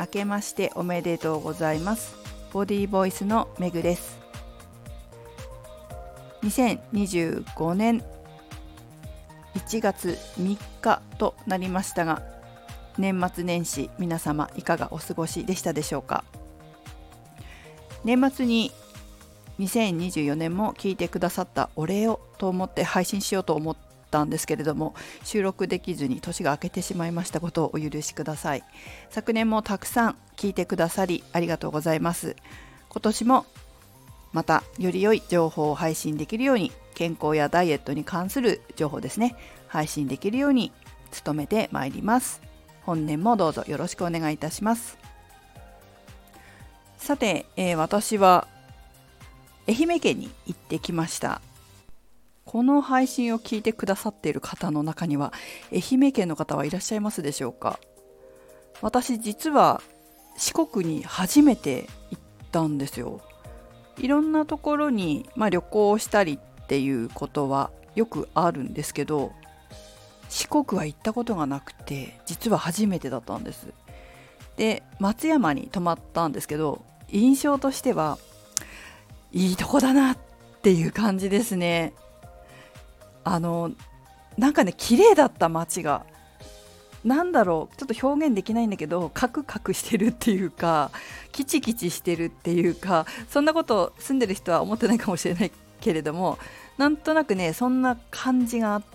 明けましておめでとうございます。ボディーボイスのめぐです。2025年1月3日となりましたが、年末年始皆様いかがお過ごしでしたでしょうか。年末に2024年も聞いてくださったお礼をと思って配信しようと思ったんですけれども、収録できずに年が明けてしまいましたことをお許しください。昨年もたくさん聞いてくださりありがとうございます。今年もまたより良い情報を配信できるように、健康やダイエットに関する情報ですね、配信できるように努めてまいります。本年もどうぞよろしくお願いいたします。さて、私は愛媛県に行ってきました。この配信を聞いてくださっている方の中には愛媛県の方はいらっしゃいますでしょうか。私実は四国に初めて行ったんですよ。いろんなところに、旅行したりっていうことはよくあるんですけど、四国は行ったことがなくて実は初めてだったんです。で、松山に泊まったんですけど、印象としてはいいとこだなっていう感じですね。なんかね、綺麗だった街が、ちょっと表現できないんだけど、カクカクしてるっていうか、キチキチしてるっていうか、そんなこと住んでる人は思ってないかもしれないけれども、なんとなくね、そんな感じがあって、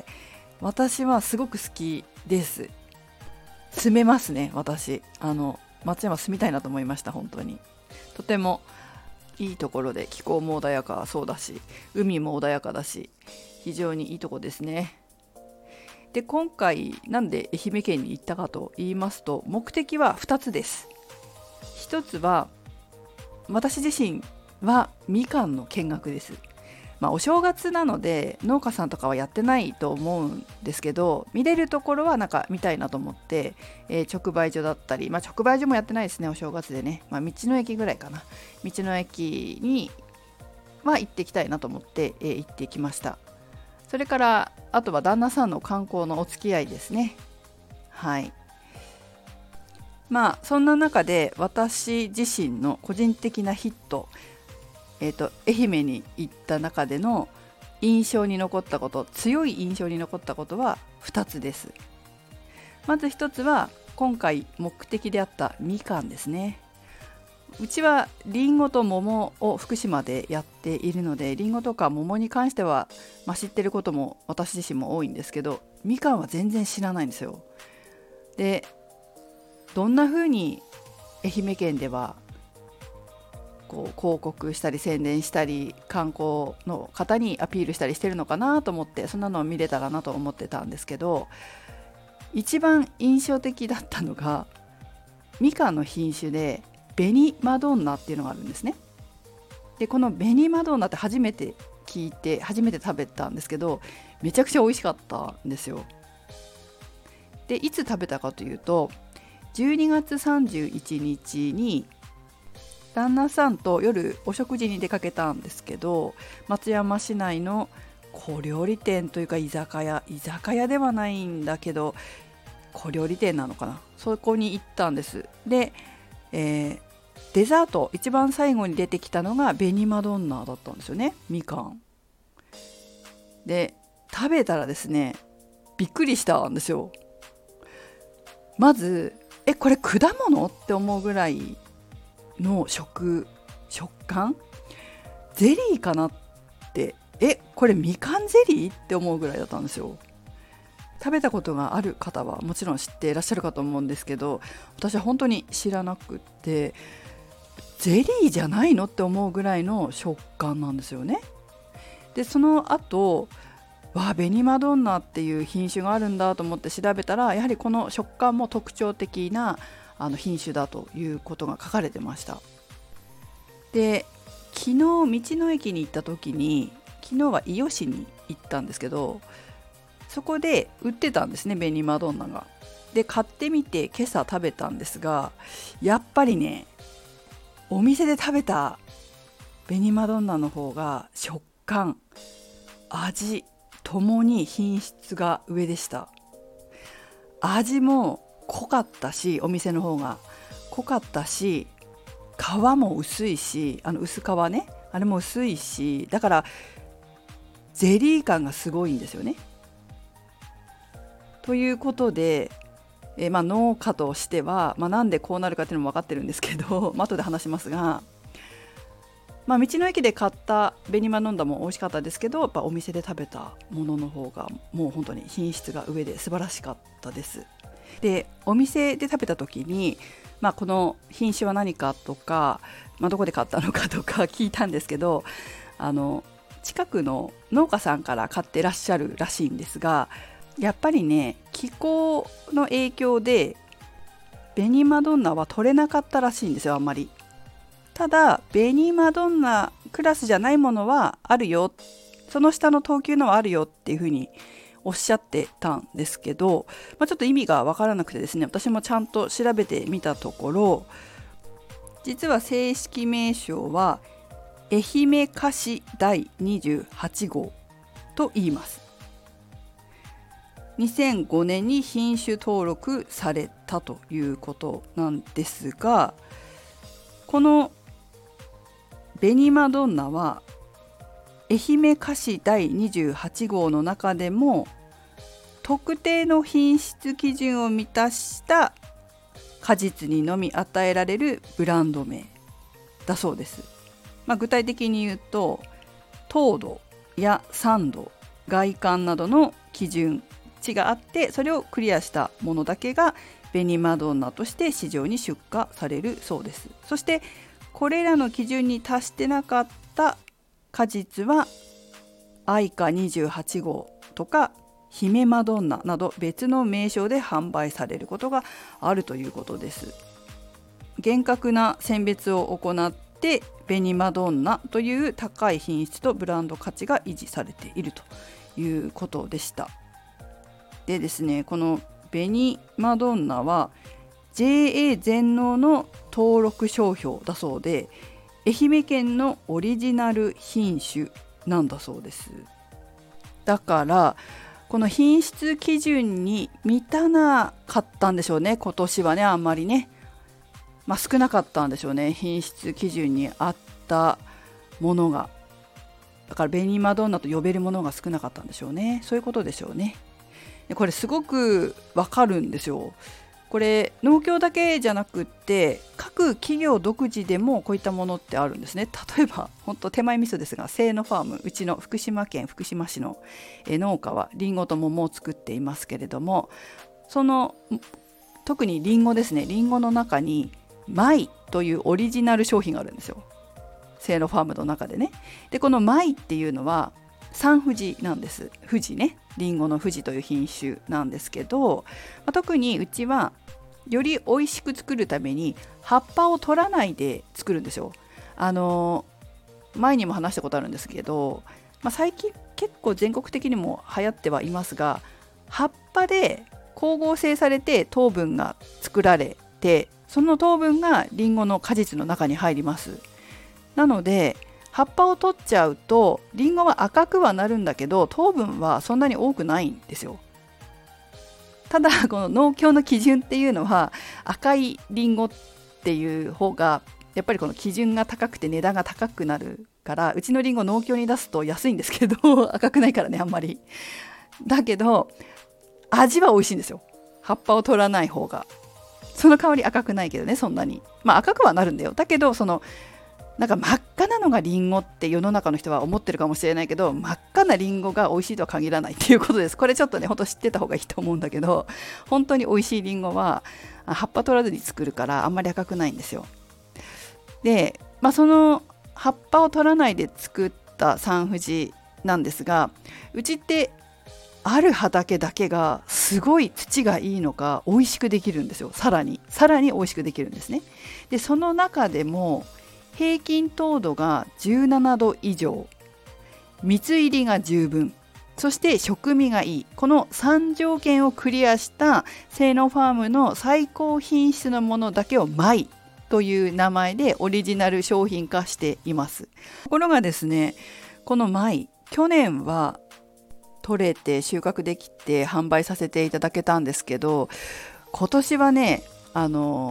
私はすごく好きです。住めますね。私松山住みたいなと思いました。本当にとてもいいところで、気候も穏やかそうだし、海も穏やかだし、非常にいいとこですね。で、今回なんで愛媛県に行ったかと言いますと、目的は2つです。1つは私自身はみかんの見学です。お正月なので農家さんとかはやってないと思うんですけど、見れるところはなんか見たいなと思って、直売所だったり、直売所もやってないですね、お正月でね。道の駅ぐらいかな。道の駅には行ってきたいなと思って、行ってきました。それからあとは旦那さんの観光のお付き合いですね。はい。そんな中で私自身の個人的なヒット、愛媛に行った中での印象に残ったこと、強い印象に残ったことは2つです。まず1つは今回目的であったみかんですね。うちはリンゴと桃を福島でやっているので、リンゴとか桃に関しては、知ってることも私自身も多いんですけど、みかんは全然知らないんですよ。で、どんな風に愛媛県では広告したり宣伝したり、観光の方にアピールしたりしてるのかなと思って、そんなのを見れたらなと思ってたんですけど、一番印象的だったのがみかんの品種で紅マドンナっていうのがあるんですね。で、この紅マドンナって初めて聞いて初めて食べたんですけど、めちゃくちゃ美味しかったんですよ。で、いつ食べたかというと、12月31日に旦那さんと夜お食事に出かけたんですけど、松山市内の小料理店というか居酒屋ではないんだけど小料理店なのかな、そこに行ったんです。で、デザート一番最後に出てきたのが紅マドンナだったんですよね、みかんで。食べたらですね、びっくりしたんですよ。まずこれ果物って思うぐらいの食感、ゼリーかなって、これみかんゼリーって思うぐらいだったんですよ。食べたことがある方はもちろん知っていらっしゃるかと思うんですけど、私は本当に知らなくって、ゼリーじゃないのって思うぐらいの食感なんですよね。で、その後紅マドンナっていう品種があるんだと思って調べたら、やはりこの食感も特徴的な品種だということが書かれてました。で、昨日道の駅に行った時に、昨日は伊予市に行ったんですけど、そこで売ってたんですね、紅マドンナが。で、買ってみて今朝食べたんですが、やっぱりね、お店で食べた紅マドンナの方が食感、味ともに品質が上でした。味も濃かったし、お店の方が濃かったし、皮も薄いし、薄皮ね、あれも薄いし、だからゼリー感がすごいんですよね。ということで、農家としては、なんでこうなるかっていうのも分かってるんですけど後で話しますが、道の駅で買った紅まどんなも美味しかったですけど、やっぱお店で食べたものの方がもう本当に品質が上で素晴らしかったです。で、お店で食べた時に、この品種は何かとか、どこで買ったのかとか聞いたんですけど、近くの農家さんから買ってらっしゃるらしいんですが、やっぱりね、気候の影響で紅まどんなは取れなかったらしいんですよ、あんまり。ただ紅まどんなクラスじゃないものはあるよ、その下の等級のはあるよっていうふうにおっしゃってたんですけど、ちょっと意味が分からなくてですね、私もちゃんと調べてみたところ、実は正式名称は愛媛菓子第28号と言います。2005年に品種登録されたということなんですが、この紅まどんなは愛媛菓子第28号の中でも特定の品質基準を満たした果実にのみ与えられるブランド名だそうです。具体的に言うと、糖度や酸度、外観などの基準値があって、それをクリアしたものだけが紅まどんなとして市場に出荷されるそうです。そしてこれらの基準に達してなかった果実は愛花28号とか姫まどんななど別の名称で販売されることがあるということです。厳格な選別を行って紅まどんなという高い品質とブランド価値が維持されているということでした。でですね、この紅まどんなは JA 全農の登録商標だそうで、愛媛県のオリジナル品種なんだそうです。だからこの品質基準に満たなかったんでしょうね、今年はね。あんまりね、少なかったんでしょうね、品質基準に合ったものが。だから紅まどんなと呼べるものが少なかったんでしょうね。そういうことでしょうね。これすごくわかるんですよ。これ農協だけじゃなくって各企業独自でもこういったものってあるんですね。例えば本当手前味噌ですが、清野ファーム、うちの福島県福島市の農家はリンゴと桃を作っていますけれども、その特にリンゴですね、リンゴの中にマイというオリジナル商品があるんですよ、清野ファームの中でね。でこのマイっていうのは三富士なんです。富士ね、リンゴの富士という品種なんですけど、特にうちはより美味しく作るために葉っぱを取らないで作るんですよ。前にも話したことあるんですけど、最近結構全国的にも流行ってはいますが、葉っぱで光合成されて糖分が作られて、その糖分がリンゴの果実の中に入ります。なので葉っぱを取っちゃうとリンゴは赤くはなるんだけど、糖分はそんなに多くないんですよ。ただこの農協の基準っていうのは赤いリンゴっていう方がやっぱりこの基準が高くて値段が高くなるから、うちのリンゴ農協に出すと安いんですけど赤くないからね、あんまり。だけど味は美味しいんですよ、葉っぱを取らない方が。その代わり赤くないけどね、そんなに。赤くはなるんだよ。だけどなんか真っ赤なのがリンゴって世の中の人は思ってるかもしれないけど、真っ赤なリンゴが美味しいとは限らないっていうことです。これちょっとね、本当知ってた方がいいと思うんだけど、本当に美味しいリンゴは葉っぱ取らずに作るからあんまり赤くないんですよ。で、その葉っぱを取らないで作った三富士なんですが、うちってある畑だけがすごい土がいいのか美味しくできるんですよ。さらに美味しくできるんですね。でその中でも平均糖度が17度以上、蜜入りが十分、そして食味がいい、この3条件をクリアした清野ファームの最高品質のものだけをマイという名前でオリジナル商品化しています。ところがですね、このマイ、去年は取れて収穫できて販売させていただけたんですけど、今年はね、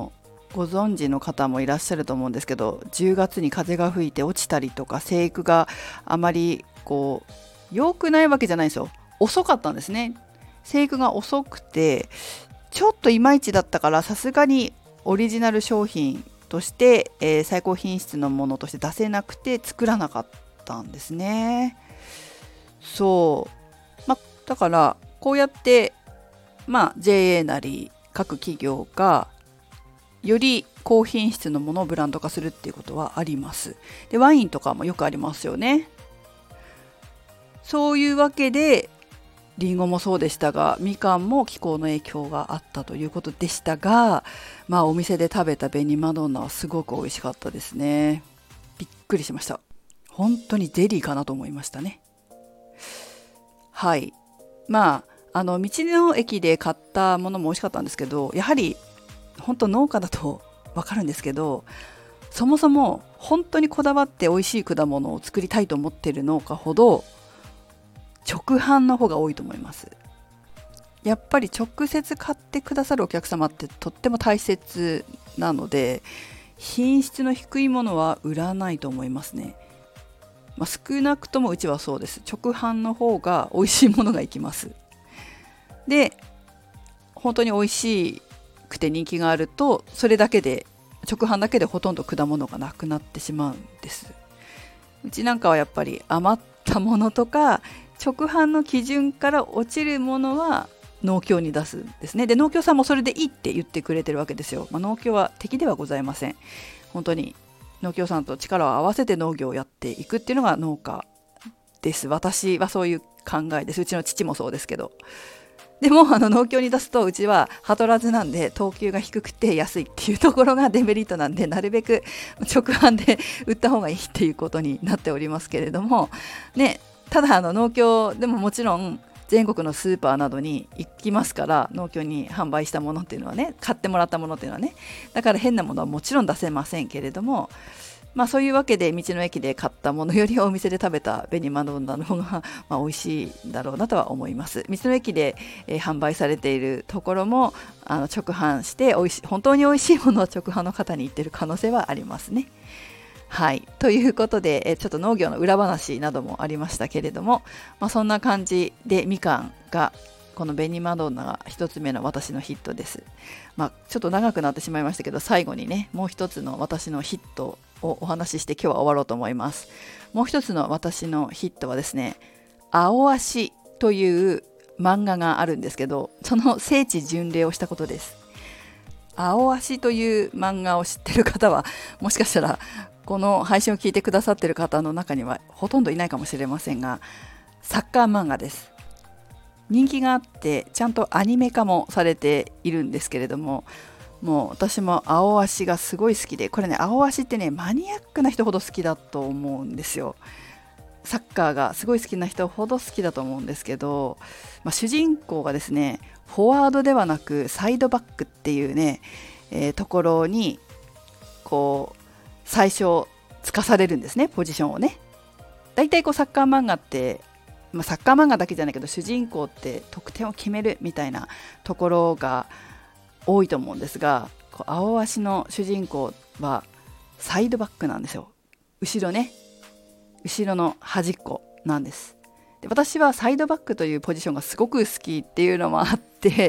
ご存知の方もいらっしゃると思うんですけど、10月に風が吹いて落ちたりとか、生育があまり良くないわけじゃないんですよ。遅かったんですね。生育が遅くてちょっといまいちだったから、さすがにオリジナル商品として、最高品質のものとして出せなくて作らなかったんですね。そう、だからこうやって、JA なり各企業がより高品質のものをブランド化するっていうことはあります。で、ワインとかもよくありますよね。そういうわけでリンゴもそうでしたが、みかんも気候の影響があったということでしたが、お店で食べた紅マドンナはすごく美味しかったですね。びっくりしました。本当にゼリーかなと思いましたね。はい。道の駅で買ったものも美味しかったんですけど、やはり本当農家だとわかるんですけど、そもそも本当にこだわって美味しい果物を作りたいと思っている農家ほど直販の方が多いと思います。やっぱり直接買ってくださるお客様ってとっても大切なので、品質の低いものは売らないと思いますね。少なくともうちはそうです。直販の方が美味しいものがいきます。で、本当に美味しくて人気があると、それだけで直販だけでほとんど果物がなくなってしまうんです。うちなんかはやっぱり余ったものとか直販の基準から落ちるものは農協に出すんですね。で、農協さんもそれでいいって言ってくれてるわけですよ。農協は敵ではございません。本当に農協さんと力を合わせて農業をやっていくっていうのが農家です。私はそういう考えです。うちの父もそうですけど。でも農協に出すと、うちはハトラズなんで等級が低くて安いっていうところがデメリットなんで、なるべく直販で売った方がいいっていうことになっておりますけれどもね。ただ農協でももちろん全国のスーパーなどに行きますから、農協に販売したものっていうのはね、買ってもらったものっていうのはね、だから変なものはもちろん出せませんけれども、そういうわけで道の駅で買ったものよりはお店で食べた紅マドンナの方が美味しいだろうなとは思います。道の駅で、販売されているところも直販して本当に美味しいものを直販の方に言ってる可能性はありますね。はい、ということで、ちょっと農業の裏話などもありましたけれども、そんな感じでみかんが、この紅マドンナが一つ目の私のヒットです。ちょっと長くなってしまいましたけど、最後にね、もう一つの私のヒットをお話しして今日は終わろうと思います。もう一つの私のヒットはですね、青足という漫画があるんですけど、その聖地巡礼をしたことです。青足という漫画を知ってる方は、もしかしたらこの配信を聞いてくださっている方の中にはほとんどいないかもしれませんが、サッカー漫画です。人気があってちゃんとアニメ化もされているんですけれども、もう私も青足がすごい好きで、これね、青足ってね、マニアックな人ほど好きだと思うんですよ。サッカーがすごい好きな人ほど好きだと思うんですけど、主人公がですね、フォワードではなくサイドバックっていうね、ところに最初つかされるんですね、ポジションをね。だいたいサッカー漫画って、サッカー漫画だけじゃないけど、主人公って得点を決めるみたいなところが多いと思うんですが、青足の主人公はサイドバックなんですよ。後ろの端っこなんです。で、私はサイドバックというポジションがすごく好きっていうのもあって、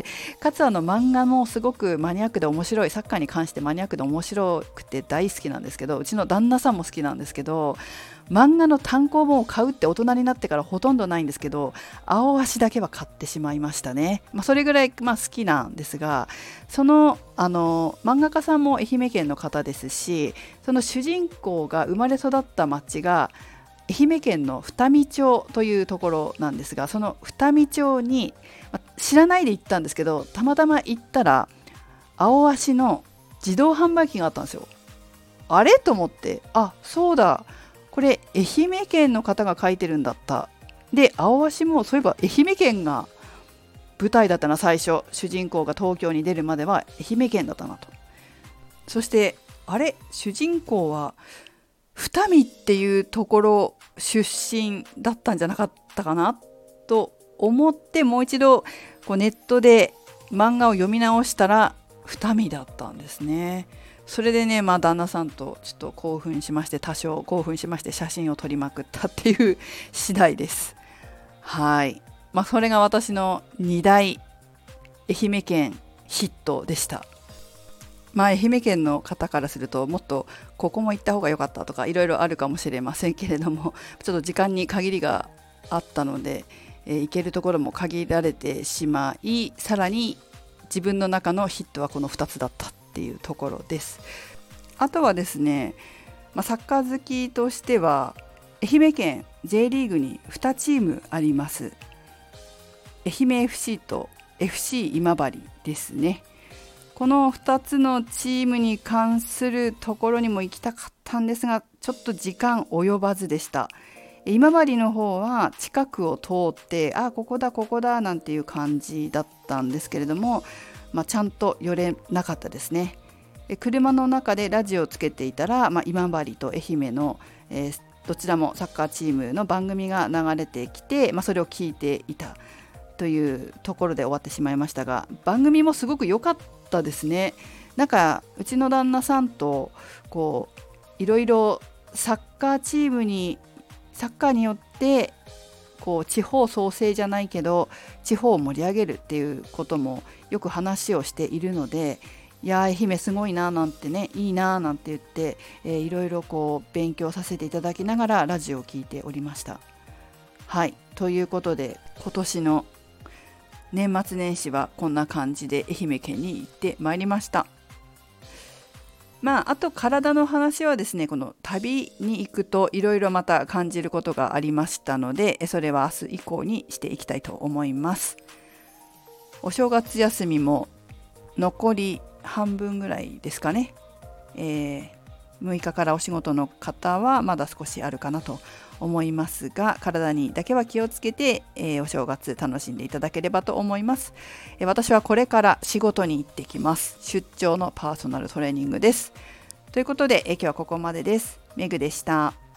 かつ漫画もすごくマニアックで面白い、サッカーに関してマニアックで面白くて大好きなんですけど、うちの旦那さんも好きなんですけど、漫画の単行本を買うって大人になってからほとんどないんですけど、青足だけは買ってしまいましたね。それぐらい好きなんですが、その漫画家さんも愛媛県の方ですし、その主人公が生まれ育った町が愛媛県の二見町というところなんですが、その二見町に、知らないで行ったんですけど、たまたま行ったら青足の自動販売機があったんですよ。あれと思って、そうだ、これ愛媛県の方が書いてるんだった。で、青足もそういえば愛媛県が舞台だったな。最初主人公が東京に出るまでは愛媛県だったなと。そして主人公は二見っていうところ出身だったんじゃなかったかなと思って、もう一度ネットで漫画を読み直したら二見だったんですね。 それでね、旦那さんとちょっと多少興奮しまして写真を撮りまくったっていう次第です。はい。それが私の2大愛媛県ヒットでした。愛媛県の方からするともっとここも行った方が良かったとかいろいろあるかもしれませんけれども、ちょっと時間に限りがあったので、行けるところも限られてしまい、さらに自分の中のヒットはこの2つだったっていうところです。あとはですね、サッカー好きとしては愛媛県 J リーグに2チームあります。愛媛 FC と FC 今治ですね。この2つのチームに関するところにも行きたかったんですが、ちょっと時間及ばずでした。今治の方は近くを通ってここだなんていう感じだったんですけれども、ちゃんと寄れなかったですね。車の中でラジオをつけていたら、今治と愛媛の、どちらもサッカーチームの番組が流れてきて、それを聞いていたというところで終わってしまいましたが、番組もすごく良かったですね。なんかうちの旦那さんといろいろサッカーによって地方創生じゃないけど地方を盛り上げるっていうこともよく話をしているので、いや愛媛すごいななんてね、いいななんて言って、いろいろ勉強させていただきながらラジオを聞いておりました。はい、ということで今年の年末年始はこんな感じで愛媛県に行ってまいりました。あと体の話はですね、この旅に行くといろいろまた感じることがありましたので、それは明日以降にしていきたいと思います。お正月休みも残り半分ぐらいですかね。6日からお仕事の方はまだ少しあるかなと思いますが、体にだけは気をつけて、お正月楽しんでいただければと思います。私はこれから仕事に行ってきます。出張のパーソナルトレーニングです。ということで、今日はここまでです。めぐでした。